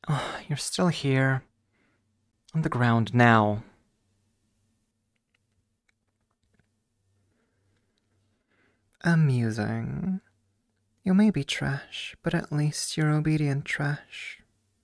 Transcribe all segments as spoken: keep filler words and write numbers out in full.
Oh, you're still here. On the ground now. Amusing. You may be trash, but at least you're obedient trash.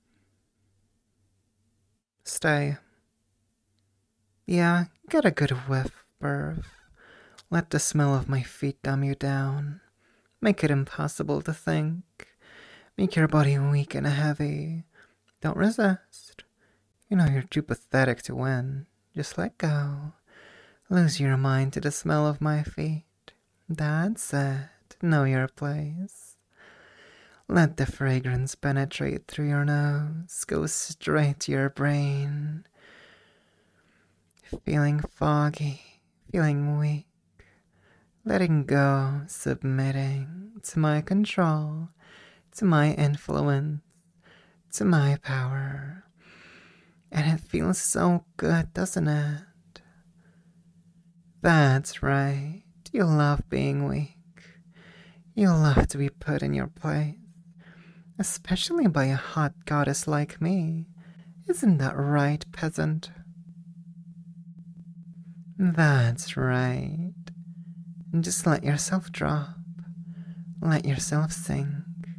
Stay. Yeah, get a good whiff, Burv. Let the smell of my feet dumb you down. Make it impossible to think. Make your body weak and heavy. Don't resist. You know you're too pathetic to win. Just let go. Lose your mind to the smell of my feet. That's it. Know your place. Let the fragrance penetrate through your nose. Go straight to your brain. Feeling foggy. Feeling weak. Letting go. Submitting to my control. To my influence. To my power. And it feels so good, doesn't it? That's right. You love being weak. You love to be put in your place. Especially by a hot goddess like me. Isn't that right, peasant? That's right. Just let yourself drop. Let yourself sink.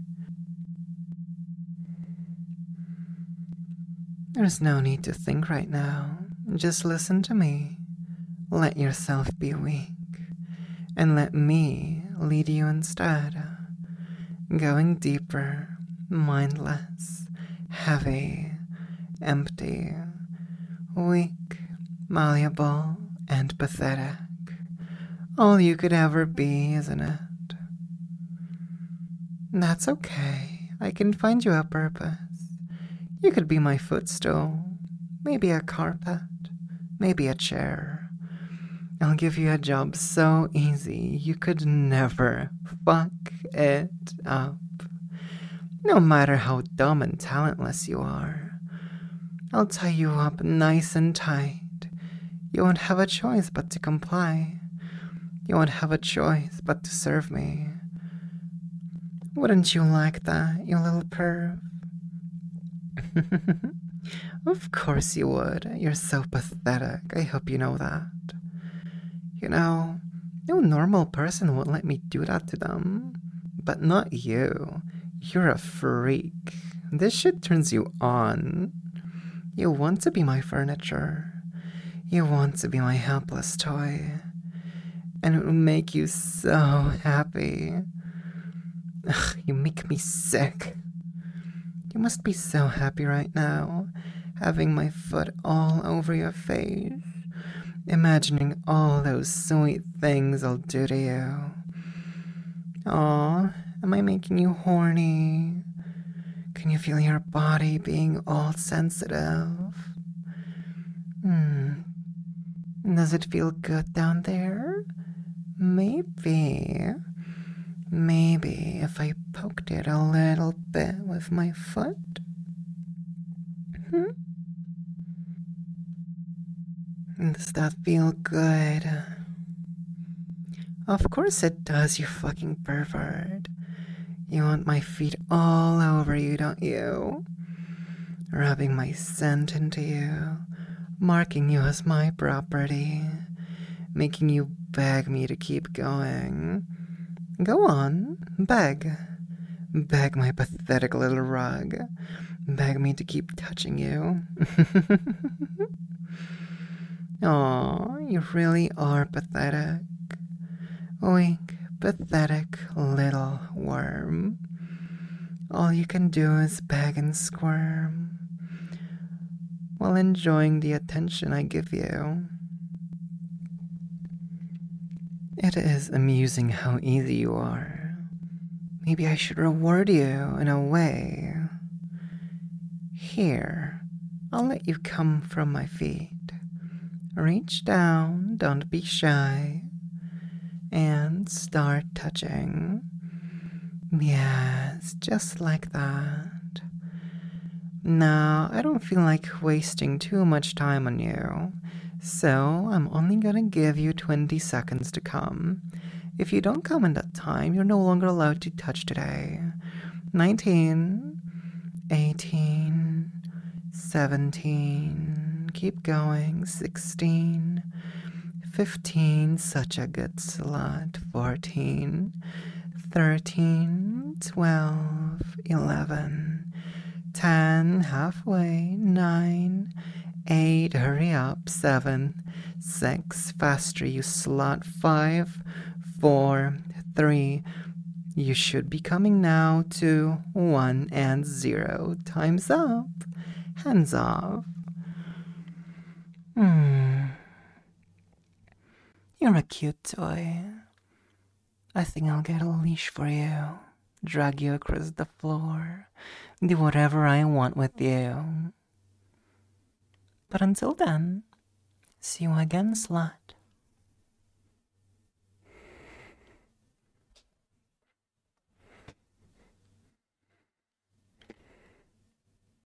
There's no need to think right now. Just listen to me. Let yourself be weak. And let me lead you instead. Going deeper, mindless, heavy, empty, weak, malleable, and pathetic. All you could ever be, isn't it? That's okay. I can find you a purpose. You could be my footstool, maybe a carpet, maybe a chair. I'll give you a job so easy you could never fuck it up. No matter how dumb and talentless you are, I'll tie you up nice and tight. You won't have a choice but to comply. You won't have a choice but to serve me. Wouldn't you like that, you little perv? Of course you would. You're so pathetic. I hope you know that. You know, no normal person would let me do that to them. But not you. You're a freak. This shit turns you on. You want to be my furniture. You want to be my helpless toy. And it will make you so happy. Ugh, you make me sick. You must be so happy right now, having my foot all over your face, imagining all those sweet things I'll do to you. Aw, am I making you horny? Can you feel your body being all sensitive? Hmm. Does it feel good down there? Maybe. Maybe if I poked it a little bit with my foot? Hmm? Does that feel good? Of course it does, you fucking pervert. You want my feet all over you, don't you? Rubbing my scent into you, marking you as my property, making you beg me to keep going. Go on, beg. Beg my pathetic little rug. Beg me to keep touching you. Aw, you really are pathetic. Weak, pathetic little worm. All you can do is beg and squirm while enjoying the attention I give you. It is amusing how easy you are. Maybe I should reward you in a way. Here, I'll let you come from my feet. Reach down, don't be shy, and start touching. Yes, just like that. Now, I don't feel like wasting too much time on you. So, I'm only gonna give you twenty seconds to come. If you don't come in that time, you're no longer allowed to touch today. nineteen, eighteen, seventeen, keep going, sixteen, fifteen, such a good slut, fourteen, thirteen, twelve, eleven, ten, halfway, nine, eight, hurry up, seven, six, faster, you slut, five, four, three, you should be coming now, two, one, and zero. Time's up. Hands off. Hmm. You're a cute toy. I think I'll get a leash for you, drag you across the floor, do whatever I want with you. But until then, see you again, slut.